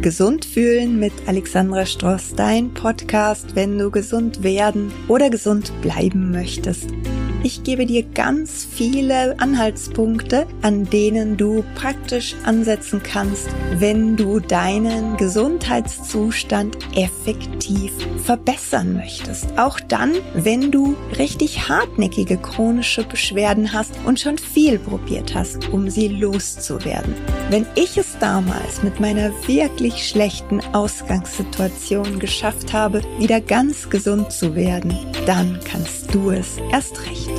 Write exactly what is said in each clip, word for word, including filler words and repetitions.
Gesund fühlen mit Alexandra Stross, dein Podcast, wenn du gesund werden oder gesund bleiben möchtest. Ich gebe dir ganz viele Anhaltspunkte, an denen du praktisch ansetzen kannst, wenn du deinen Gesundheitszustand effektiv verbessern möchtest. Auch dann, wenn du richtig hartnäckige chronische Beschwerden hast und schon viel probiert hast, um sie loszuwerden. Wenn ich es damals mit meiner wirklich schlechten Ausgangssituation geschafft habe, wieder ganz gesund zu werden, dann kannst du es erst recht.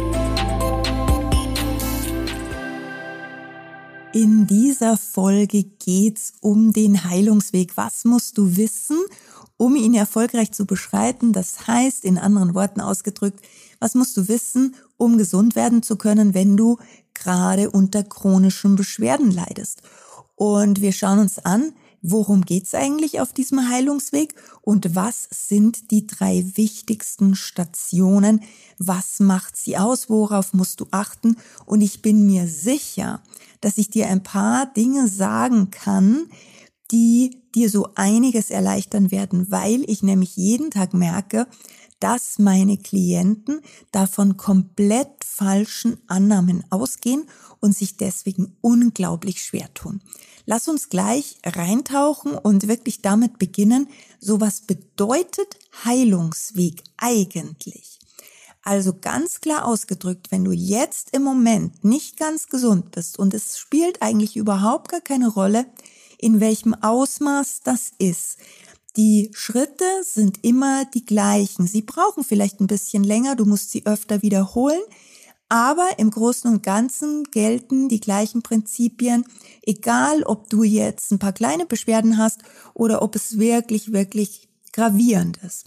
In dieser Folge geht's um den Heilungsweg. Was musst du wissen, um ihn erfolgreich zu beschreiten? Das heißt, in anderen Worten ausgedrückt, was musst du wissen, um gesund werden zu können, wenn du gerade unter chronischen Beschwerden leidest? Und wir schauen uns an, worum geht's eigentlich auf diesem Heilungsweg und was sind die drei wichtigsten Stationen? Was macht sie aus? Worauf musst du achten? Und ich bin mir sicher, dass ich dir ein paar Dinge sagen kann, die dir so einiges erleichtern werden, weil ich nämlich jeden Tag merke, dass meine Klienten davon komplett falschen Annahmen ausgehen und sich deswegen unglaublich schwer tun. Lass uns gleich reintauchen und wirklich damit beginnen, so was bedeutet Heilungsweg eigentlich? Also ganz klar ausgedrückt, wenn du jetzt im Moment nicht ganz gesund bist und es spielt eigentlich überhaupt gar keine Rolle, in welchem Ausmaß das ist. Die Schritte sind immer die gleichen. Sie brauchen vielleicht ein bisschen länger, du musst sie öfter wiederholen, aber im Großen und Ganzen gelten die gleichen Prinzipien, egal ob du jetzt ein paar kleine Beschwerden hast oder ob es wirklich, wirklich gravierend ist.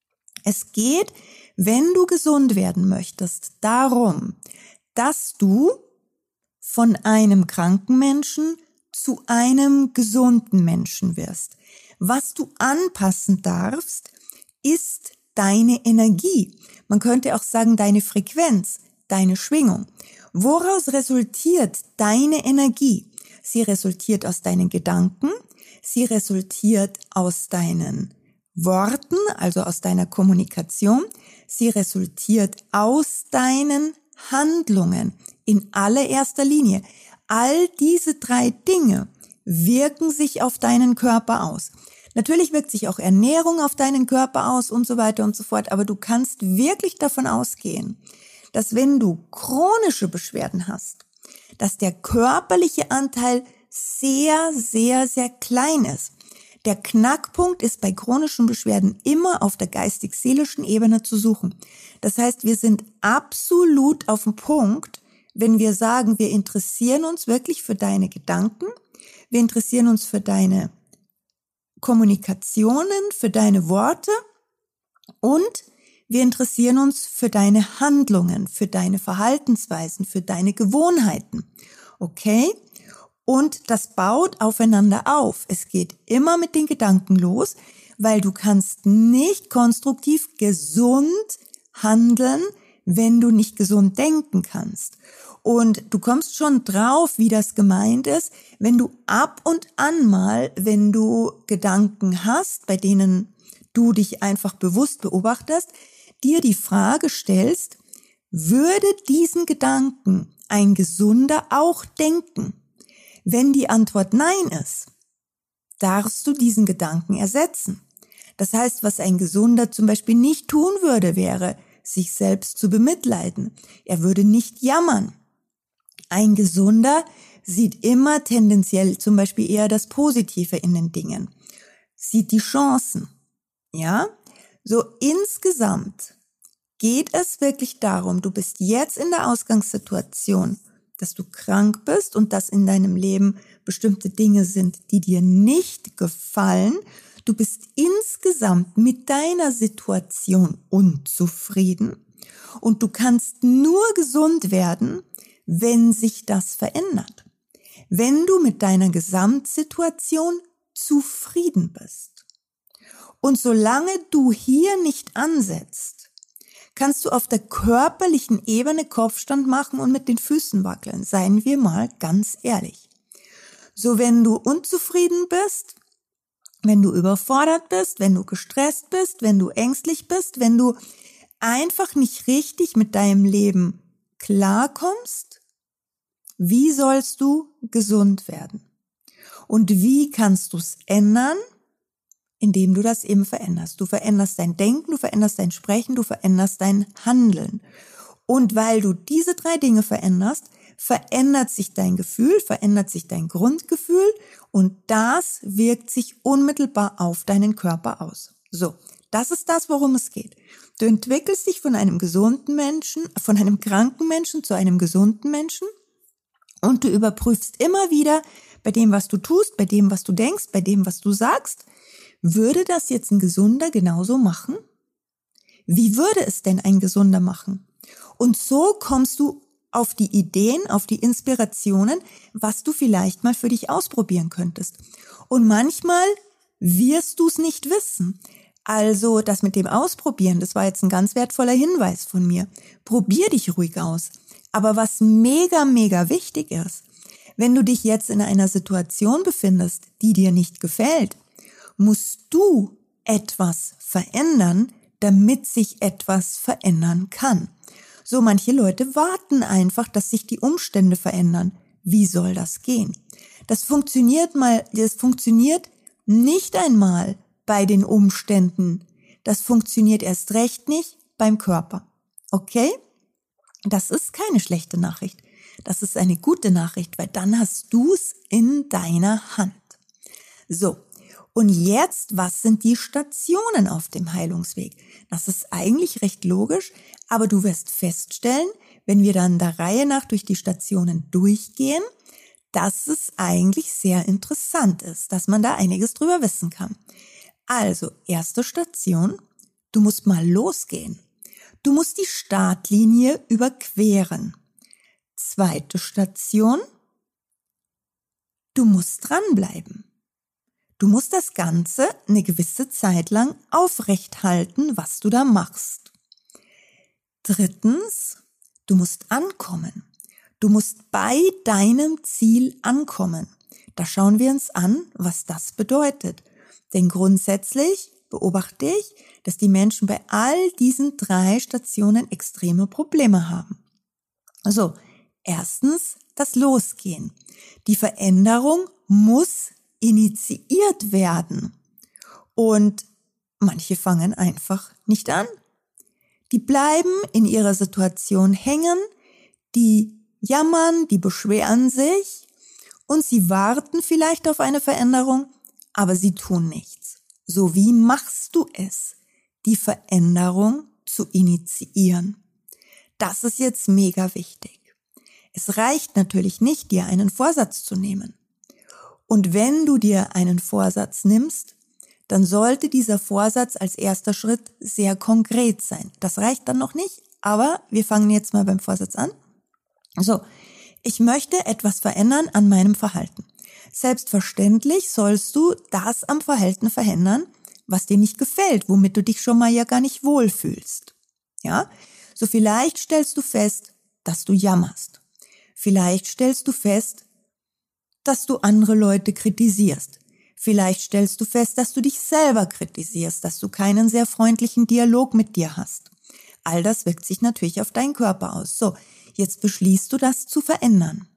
Es geht, wenn du gesund werden möchtest, darum, dass du von einem kranken Menschen zu einem gesunden Menschen wirst. Was du anpassen darfst, ist deine Energie. Man könnte auch sagen, deine Frequenz, deine Schwingung. Woraus resultiert deine Energie? Sie resultiert aus deinen Gedanken, sie resultiert aus deinen Worten, also aus deiner Kommunikation, sie resultiert aus deinen Handlungen in allererster Linie. All diese drei Dinge wirken sich auf deinen Körper aus. Natürlich wirkt sich auch Ernährung auf deinen Körper aus und so weiter und so fort, aber du kannst wirklich davon ausgehen, dass wenn du chronische Beschwerden hast, dass der körperliche Anteil sehr, sehr, sehr klein ist. Der Knackpunkt ist bei chronischen Beschwerden immer auf der geistig-seelischen Ebene zu suchen. Das heißt, wir sind absolut auf dem Punkt, wenn wir sagen, wir interessieren uns wirklich für deine Gedanken, wir interessieren uns für deine Kommunikationen, für deine Worte und wir interessieren uns für deine Handlungen, für deine Verhaltensweisen, für deine Gewohnheiten. Okay? Und das baut aufeinander auf. Es geht immer mit den Gedanken los, weil du kannst nicht konstruktiv gesund handeln, wenn du nicht gesund denken kannst. Und du kommst schon drauf, wie das gemeint ist, wenn du ab und an mal, wenn du Gedanken hast, bei denen du dich einfach bewusst beobachtest, dir die Frage stellst, würde diesen Gedanken ein Gesunder auch denken? Wenn die Antwort nein ist, darfst du diesen Gedanken ersetzen. Das heißt, was ein Gesunder zum Beispiel nicht tun würde, wäre, sich selbst zu bemitleiden. Er würde nicht jammern. Ein Gesunder sieht immer tendenziell zum Beispiel eher das Positive in den Dingen, sieht die Chancen. Ja, so insgesamt geht es wirklich darum, du bist jetzt in der Ausgangssituation, dass du krank bist und dass in deinem Leben bestimmte Dinge sind, die dir nicht gefallen. Du bist insgesamt mit deiner Situation unzufrieden und du kannst nur gesund werden, wenn sich das verändert. Wenn du mit deiner Gesamtsituation zufrieden bist. Und solange du hier nicht ansetzt, kannst du auf der körperlichen Ebene Kopfstand machen und mit den Füßen wackeln. Seien wir mal ganz ehrlich. So, wenn du unzufrieden bist, wenn du überfordert bist, wenn du gestresst bist, wenn du ängstlich bist, wenn du einfach nicht richtig mit deinem Leben klarkommst, wie sollst du gesund werden? Und wie kannst du es ändern? Indem du das eben veränderst. Du veränderst dein Denken, du veränderst dein Sprechen, du veränderst dein Handeln. Und weil du diese drei Dinge veränderst, verändert sich dein Gefühl, verändert sich dein Grundgefühl und das wirkt sich unmittelbar auf deinen Körper aus. So, das ist das, worum es geht. Du entwickelst dich von einem gesunden Menschen, von einem kranken Menschen zu einem gesunden Menschen und du überprüfst immer wieder bei dem, was du tust, bei dem, was du denkst, bei dem, was du sagst, würde das jetzt ein Gesunder genauso machen? Wie würde es denn ein Gesunder machen? Und so kommst du auf die Ideen, auf die Inspirationen, was du vielleicht mal für dich ausprobieren könntest. Und manchmal wirst du es nicht wissen. Also das mit dem Ausprobieren, das war jetzt ein ganz wertvoller Hinweis von mir. Probier dich ruhig aus. Aber was mega, mega wichtig ist, wenn du dich jetzt in einer Situation befindest, die dir nicht gefällt, musst du etwas verändern, damit sich etwas verändern kann. So, manche Leute warten einfach, dass sich die Umstände verändern. Wie soll das gehen? Das funktioniert mal, das funktioniert nicht einmal bei den Umständen. Das funktioniert erst recht nicht beim Körper. Okay? Das ist keine schlechte Nachricht. Das ist eine gute Nachricht, weil dann hast du es in deiner Hand. So. Und jetzt, was sind die Stationen auf dem Heilungsweg? Das ist eigentlich recht logisch, aber du wirst feststellen, wenn wir dann der Reihe nach durch die Stationen durchgehen, dass es eigentlich sehr interessant ist, dass man da einiges drüber wissen kann. Also, erste Station, du musst mal losgehen. Du musst die Startlinie überqueren. Zweite Station, du musst dranbleiben. Du musst das Ganze eine gewisse Zeit lang aufrecht halten, was du da machst. Drittens, du musst ankommen. Du musst bei deinem Ziel ankommen. Da schauen wir uns an, was das bedeutet. Denn grundsätzlich beobachte ich, dass die Menschen bei all diesen drei Stationen extreme Probleme haben. Also, erstens, das Losgehen. Die Veränderung muss initiiert werden. Und manche fangen einfach nicht an. Die bleiben in ihrer Situation hängen, die jammern, die beschweren sich und sie warten vielleicht auf eine Veränderung, aber sie tun nichts. So, wie machst du es, die Veränderung zu initiieren? Das ist jetzt mega wichtig. Es reicht natürlich nicht, dir einen Vorsatz zu nehmen. Und wenn du dir einen Vorsatz nimmst, dann sollte dieser Vorsatz als erster Schritt sehr konkret sein. Das reicht dann noch nicht, aber wir fangen jetzt mal beim Vorsatz an. So, ich möchte etwas verändern an meinem Verhalten. Selbstverständlich sollst du das am Verhalten verändern, was dir nicht gefällt, womit du dich schon mal ja gar nicht wohlfühlst. Ja, so vielleicht stellst du fest, dass du jammerst. Vielleicht stellst du fest, dass du andere Leute kritisierst. Vielleicht stellst du fest, dass du dich selber kritisierst, dass du keinen sehr freundlichen Dialog mit dir hast. All das wirkt sich natürlich auf deinen Körper aus. So, jetzt beschließt du, das zu verändern.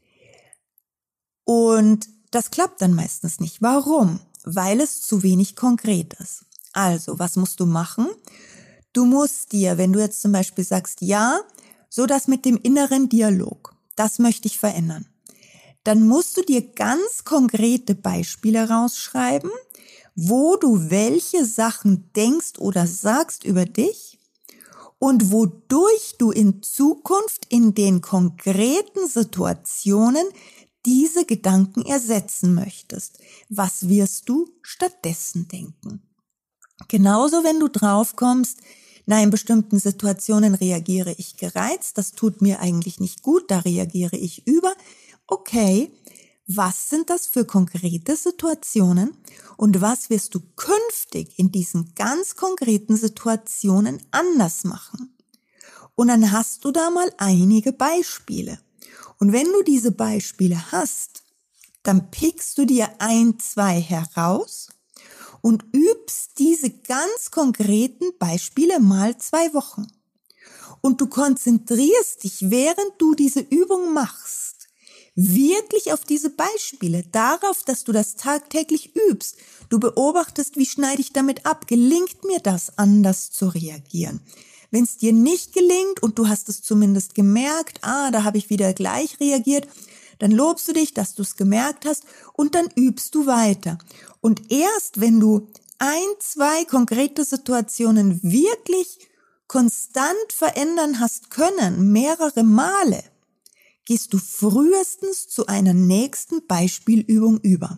Und das klappt dann meistens nicht. Warum? Weil es zu wenig konkret ist. Also, was musst du machen? Du musst dir, wenn du jetzt zum Beispiel sagst, ja, so das mit dem inneren Dialog, das möchte ich verändern. Dann musst du dir ganz konkrete Beispiele rausschreiben, wo du welche Sachen denkst oder sagst über dich und wodurch du in Zukunft in den konkreten Situationen diese Gedanken ersetzen möchtest. Was wirst du stattdessen denken? Genauso, wenn du drauf kommst, na, in bestimmten Situationen reagiere ich gereizt, das tut mir eigentlich nicht gut, da reagiere ich über. Okay, was sind das für konkrete Situationen und was wirst du künftig in diesen ganz konkreten Situationen anders machen? Und dann hast du da mal einige Beispiele. Und wenn du diese Beispiele hast, dann pickst du dir ein, zwei heraus und übst diese ganz konkreten Beispiele mal zwei Wochen. Und du konzentrierst dich, während du diese Übung machst, wirklich auf diese Beispiele, darauf, dass du das tagtäglich übst. Du beobachtest, wie schneide ich damit ab? Gelingt mir das, anders zu reagieren? Wenn es dir nicht gelingt und du hast es zumindest gemerkt, ah, da habe ich wieder gleich reagiert, dann lobst du dich, dass du es gemerkt hast und dann übst du weiter. Und erst wenn du ein, zwei konkrete Situationen wirklich konstant verändern hast können, mehrere Male, gehst du frühestens zu einer nächsten Beispielübung über.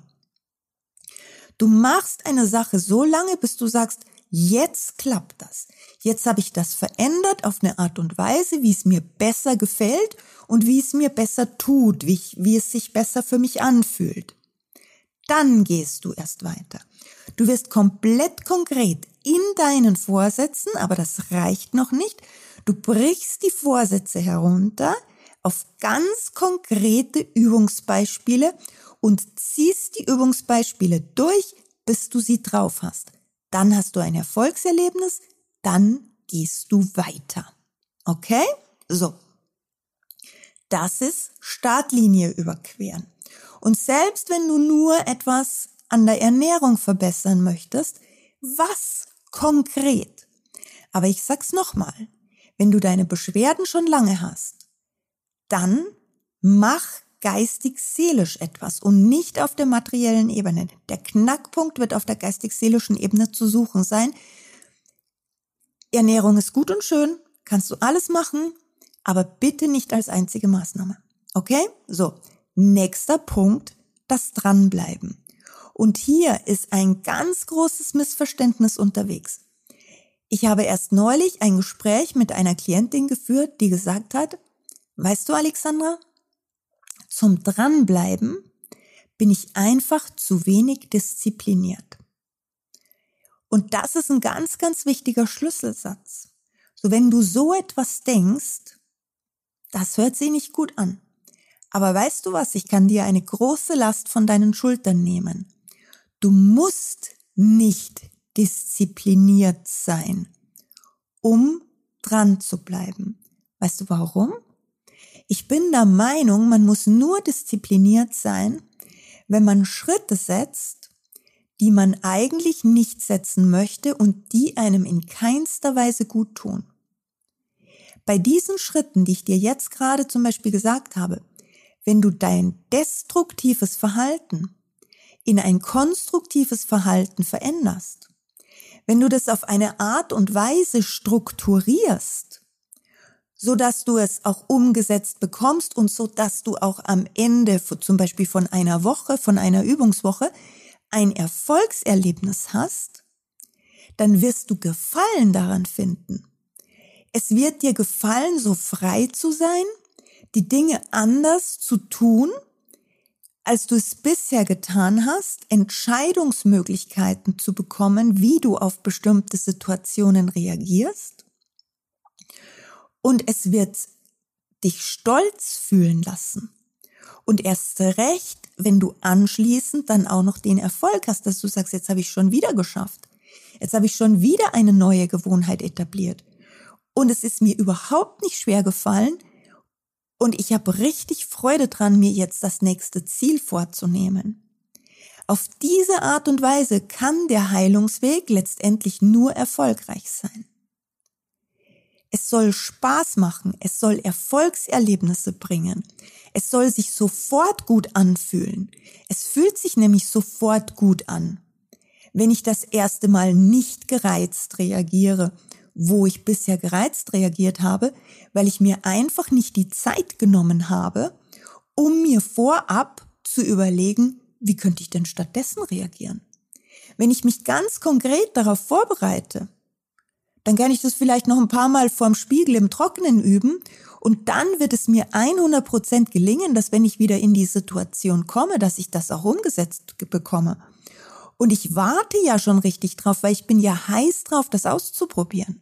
Du machst eine Sache so lange, bis du sagst, jetzt klappt das. Jetzt habe ich das verändert auf eine Art und Weise, wie es mir besser gefällt und wie es mir besser tut, wie, ich, wie es sich besser für mich anfühlt. Dann gehst du erst weiter. Du wirst komplett konkret in deinen Vorsätzen, aber das reicht noch nicht. Du brichst die Vorsätze herunter auf ganz konkrete Übungsbeispiele und ziehst die Übungsbeispiele durch, bis du sie drauf hast. Dann hast du ein Erfolgserlebnis, dann gehst du weiter. Okay? So. Das ist Startlinie überqueren. Und selbst wenn du nur etwas an der Ernährung verbessern möchtest, was konkret? Aber ich sag's nochmal, wenn du deine Beschwerden schon lange hast, dann mach geistig-seelisch etwas und nicht auf der materiellen Ebene. Der Knackpunkt wird auf der geistig-seelischen Ebene zu suchen sein. Ernährung ist gut und schön, kannst du alles machen, aber bitte nicht als einzige Maßnahme. Okay? So, nächster Punkt, das Dranbleiben. Und hier ist ein ganz großes Missverständnis unterwegs. Ich habe erst neulich ein Gespräch mit einer Klientin geführt, die gesagt hat, weißt du, Alexandra, zum Dranbleiben bin ich einfach zu wenig diszipliniert. Und das ist ein ganz, ganz wichtiger Schlüsselsatz. So, wenn du so etwas denkst, das hört sich nicht gut an. Aber weißt du was, ich kann dir eine große Last von deinen Schultern nehmen. Du musst nicht diszipliniert sein, um dran zu bleiben. Weißt du warum? Ich bin der Meinung, man muss nur diszipliniert sein, wenn man Schritte setzt, die man eigentlich nicht setzen möchte und die einem in keinster Weise gut tun. Bei diesen Schritten, die ich dir jetzt gerade zum Beispiel gesagt habe, wenn du dein destruktives Verhalten in ein konstruktives Verhalten veränderst, wenn du das auf eine Art und Weise strukturierst, so dass du es auch umgesetzt bekommst und so dass du auch am Ende zum Beispiel von einer Woche, von einer Übungswoche ein Erfolgserlebnis hast, dann wirst du Gefallen daran finden. Es wird dir gefallen, so frei zu sein, die Dinge anders zu tun, als du es bisher getan hast, Entscheidungsmöglichkeiten zu bekommen, wie du auf bestimmte Situationen reagierst. Und es wird dich stolz fühlen lassen. Und erst recht, wenn du anschließend dann auch noch den Erfolg hast, dass du sagst, jetzt habe ich schon wieder geschafft. Jetzt habe ich schon wieder eine neue Gewohnheit etabliert. Und es ist mir überhaupt nicht schwer gefallen. Und ich habe richtig Freude dran, mir jetzt das nächste Ziel vorzunehmen. Auf diese Art und Weise kann der Heilungsweg letztendlich nur erfolgreich sein. Es soll Spaß machen, es soll Erfolgserlebnisse bringen, es soll sich sofort gut anfühlen. Es fühlt sich nämlich sofort gut an, wenn ich das erste Mal nicht gereizt reagiere, wo ich bisher gereizt reagiert habe, weil ich mir einfach nicht die Zeit genommen habe, um mir vorab zu überlegen, wie könnte ich denn stattdessen reagieren? Wenn ich mich ganz konkret darauf vorbereite, dann kann ich das vielleicht noch ein paar Mal vorm Spiegel im Trockenen üben und dann wird es mir hundert Prozent gelingen, dass wenn ich wieder in die Situation komme, dass ich das auch umgesetzt bekomme. Und ich warte ja schon richtig drauf, weil ich bin ja heiß drauf, das auszuprobieren.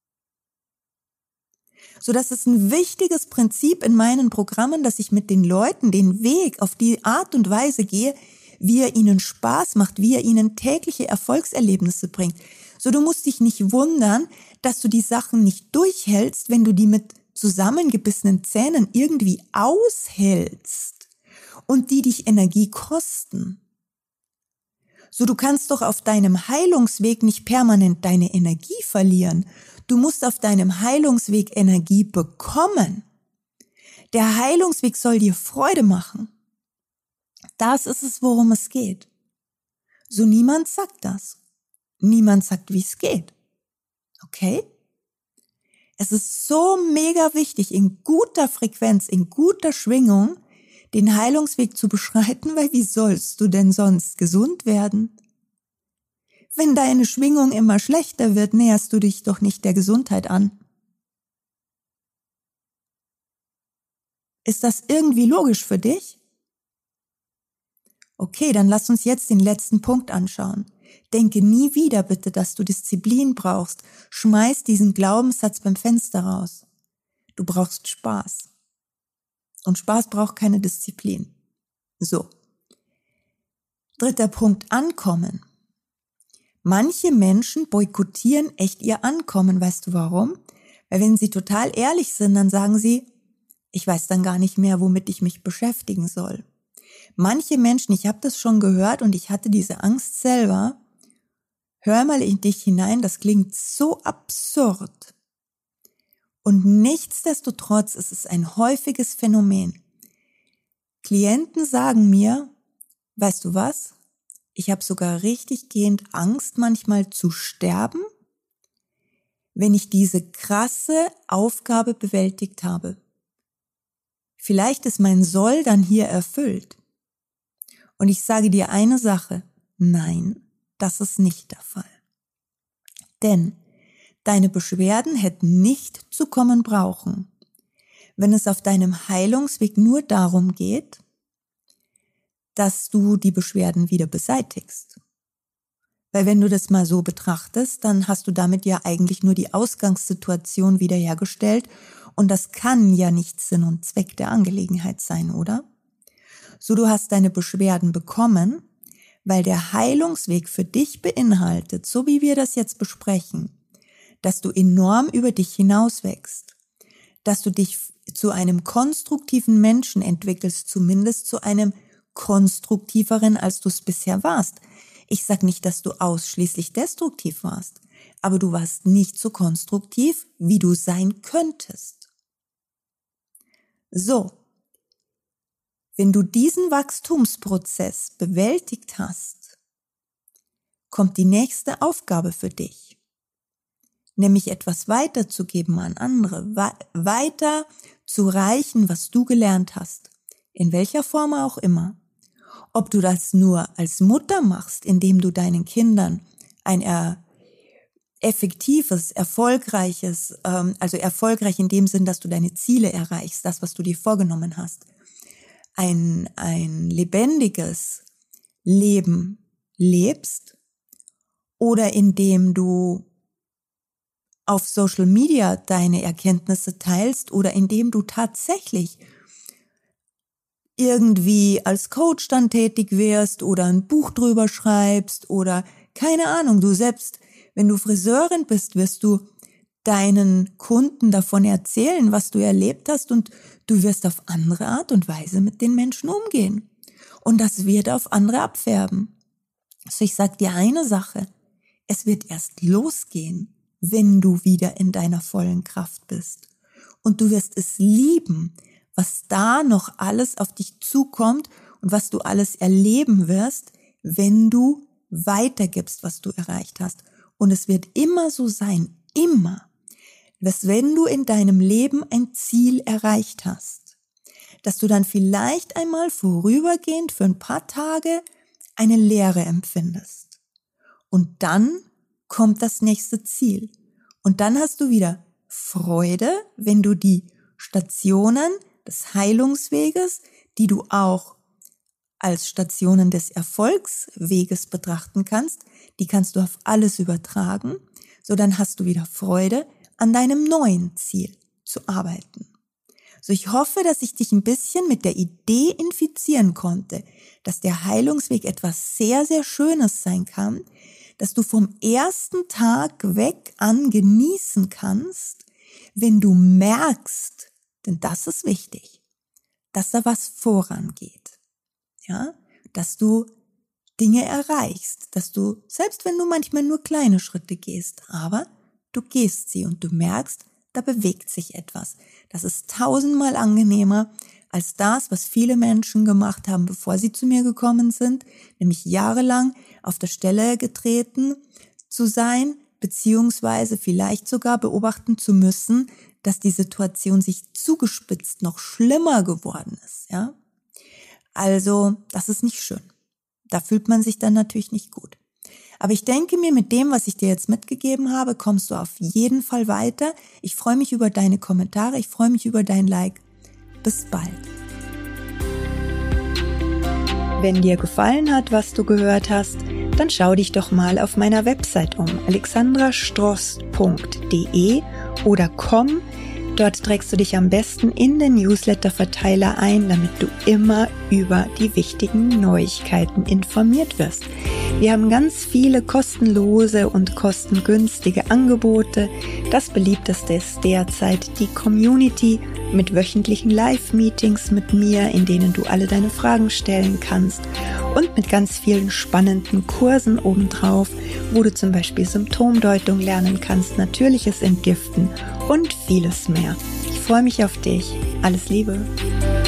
So, das ist ein wichtiges Prinzip in meinen Programmen, dass ich mit den Leuten den Weg auf die Art und Weise gehe, wie er ihnen Spaß macht, wie er ihnen tägliche Erfolgserlebnisse bringt. So, du musst dich nicht wundern, dass du die Sachen nicht durchhältst, wenn du die mit zusammengebissenen Zähnen irgendwie aushältst und die dich Energie kosten. So, du kannst doch auf deinem Heilungsweg nicht permanent deine Energie verlieren. Du musst auf deinem Heilungsweg Energie bekommen. Der Heilungsweg soll dir Freude machen. Das ist es, worum es geht. So, niemand sagt das. Niemand sagt, wie es geht. Okay? Es ist so mega wichtig, in guter Frequenz, in guter Schwingung, den Heilungsweg zu beschreiten, weil wie sollst du denn sonst gesund werden? Wenn deine Schwingung immer schlechter wird, näherst du dich doch nicht der Gesundheit an. Ist das irgendwie logisch für dich? Okay, dann lass uns jetzt den letzten Punkt anschauen. Denke nie wieder bitte, dass du Disziplin brauchst. Schmeiß diesen Glaubenssatz beim Fenster raus. Du brauchst Spaß. Und Spaß braucht keine Disziplin. So. Dritter Punkt, Ankommen. Manche Menschen boykottieren echt ihr Ankommen. Weißt du warum? Weil wenn sie total ehrlich sind, dann sagen sie, ich weiß dann gar nicht mehr, womit ich mich beschäftigen soll. Manche Menschen, ich habe das schon gehört und ich hatte diese Angst selber, hör mal in dich hinein, das klingt so absurd. Und nichtsdestotrotz ist es ein häufiges Phänomen. Klienten sagen mir, weißt du was, ich habe sogar richtig gehend Angst, manchmal zu sterben, wenn ich diese krasse Aufgabe bewältigt habe. Vielleicht ist mein Soll dann hier erfüllt. Und ich sage dir eine Sache, nein, das ist nicht der Fall. Denn deine Beschwerden hätten nicht zu kommen brauchen, wenn es auf deinem Heilungsweg nur darum geht, dass du die Beschwerden wieder beseitigst. Weil wenn du das mal so betrachtest, dann hast du damit ja eigentlich nur die Ausgangssituation wiederhergestellt und das kann ja nicht Sinn und Zweck der Angelegenheit sein, oder? So, du hast deine Beschwerden bekommen, weil der Heilungsweg für dich beinhaltet, so wie wir das jetzt besprechen, dass du enorm über dich hinauswächst, dass du dich zu einem konstruktiven Menschen entwickelst, zumindest zu einem konstruktiveren, als du es bisher warst. Ich sag nicht, dass du ausschließlich destruktiv warst, aber du warst nicht so konstruktiv, wie du sein könntest. So, wenn du diesen Wachstumsprozess bewältigt hast, kommt die nächste Aufgabe für dich, nämlich etwas weiterzugeben an andere, weiter zu reichen, was du gelernt hast, in welcher Form auch immer. Ob du das nur als Mutter machst, indem du deinen Kindern ein er, effektives, erfolgreiches, ähm, also erfolgreich in dem Sinn, dass du deine Ziele erreichst, das, was du dir vorgenommen hast, ein, ein lebendiges Leben lebst, oder indem du auf Social Media deine Erkenntnisse teilst, oder indem du tatsächlich irgendwie als Coach dann tätig wirst oder ein Buch drüber schreibst oder keine Ahnung, du selbst, wenn du Friseurin bist, wirst du deinen Kunden davon erzählen, was du erlebt hast, und du wirst auf andere Art und Weise mit den Menschen umgehen. Und das wird auf andere abfärben. Also ich sag dir eine Sache, es wird erst losgehen, wenn du wieder in deiner vollen Kraft bist. Und du wirst es lieben, was da noch alles auf dich zukommt und was du alles erleben wirst, wenn du weitergibst, was du erreicht hast. Und es wird immer so sein, immer, dass wenn du in deinem Leben ein Ziel erreicht hast, dass du dann vielleicht einmal vorübergehend für ein paar Tage eine Leere empfindest. Und dann kommt das nächste Ziel. Und dann hast du wieder Freude, wenn du die Stationen des Heilungsweges, die du auch als Stationen des Erfolgsweges betrachten kannst, die kannst du auf alles übertragen, so dann hast du wieder Freude, an deinem neuen Ziel zu arbeiten. So, ich hoffe, dass ich dich ein bisschen mit der Idee infizieren konnte, dass der Heilungsweg etwas sehr, sehr Schönes sein kann, dass du vom ersten Tag weg an genießen kannst, wenn du merkst, denn das ist wichtig, dass da was vorangeht, ja, dass du Dinge erreichst, dass du, selbst wenn du manchmal nur kleine Schritte gehst, aber du gehst sie und du merkst, da bewegt sich etwas. Das ist tausendmal angenehmer als das, was viele Menschen gemacht haben, bevor sie zu mir gekommen sind, nämlich jahrelang auf der Stelle getreten zu sein, beziehungsweise vielleicht sogar beobachten zu müssen, dass die Situation sich zugespitzt noch schlimmer geworden ist, ja. Also, das ist nicht schön. Da fühlt man sich dann natürlich nicht gut. Aber ich denke mir, mit dem, was ich dir jetzt mitgegeben habe, kommst du auf jeden Fall weiter. Ich freue mich über deine Kommentare, ich freue mich über dein Like. Bis bald. Wenn dir gefallen hat, was du gehört hast, dann schau dich doch mal auf meiner Website um, alexandra stross punkt de oder komm. Dort trägst du dich am besten in den Newsletter-Verteiler ein, damit du immer über die wichtigen Neuigkeiten informiert wirst. Wir haben ganz viele kostenlose und kostengünstige Angebote. Das beliebteste ist derzeit die Community mit wöchentlichen Live-Meetings mit mir, in denen du alle deine Fragen stellen kannst und mit ganz vielen spannenden Kursen obendrauf, wo du zum Beispiel Symptomdeutung lernen kannst, natürliches Entgiften und vieles mehr. Ich freue mich auf dich. Alles Liebe.